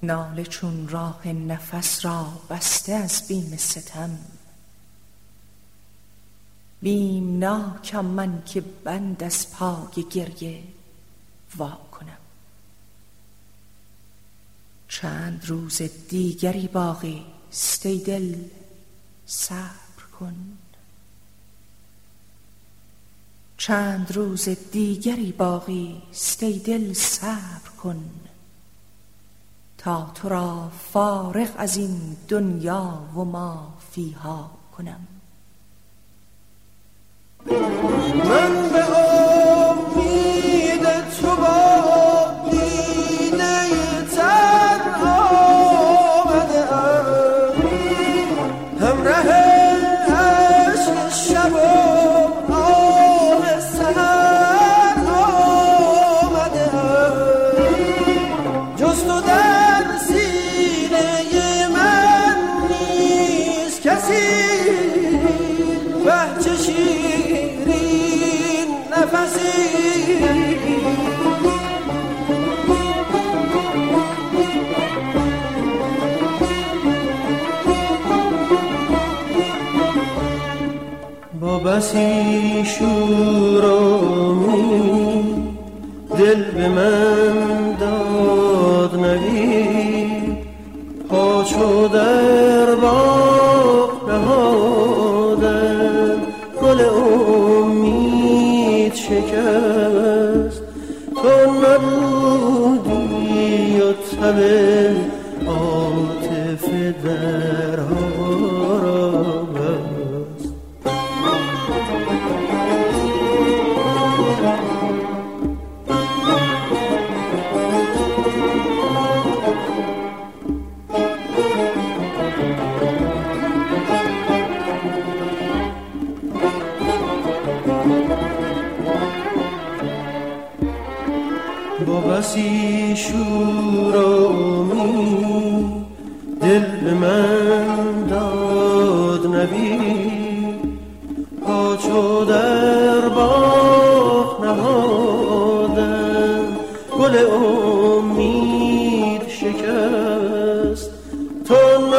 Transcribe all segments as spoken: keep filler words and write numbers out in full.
ناله چون راه نفس را بسته از بیم ستم. بیمناکم من که بند از پای گریه وا کنم. چند روز دیگری باقی است ای دل صبر کن. چند روز دیگری باقی است ای دل صبر کن، تا تو را فارغ از این دنیا و ما فیها کنم. من به امید تو با دیده تر آمده ام، همراه عشق شب و آه سحر آمده ام. جز تو در سینه من نیست کسی، وحچه شیرین نفسی. با بسی شور و امید دل به من داد نوید، پا چو در باغ نهادم گل امید شکست. تو نبودی و تب عاطفه درها را بست. با بسی شور و امید دل به من داد نوید، پا چو در باغ نهادم گل امید شکست. تو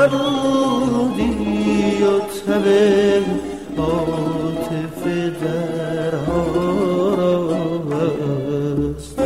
نبودی و تب عاطفه درها را بست.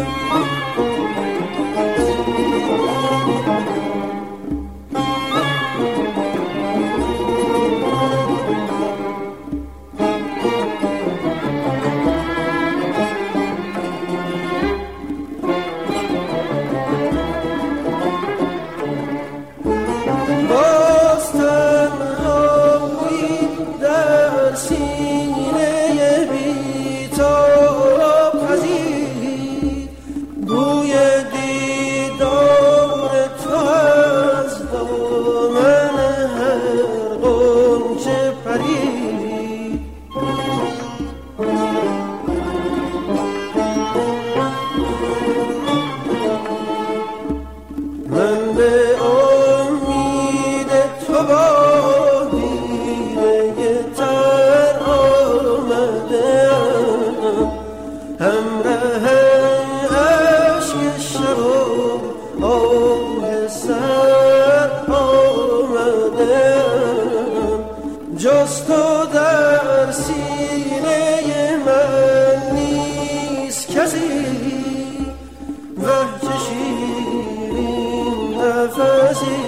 جز تو در سینه من نیست کسی، وحچه شیرین نفسی.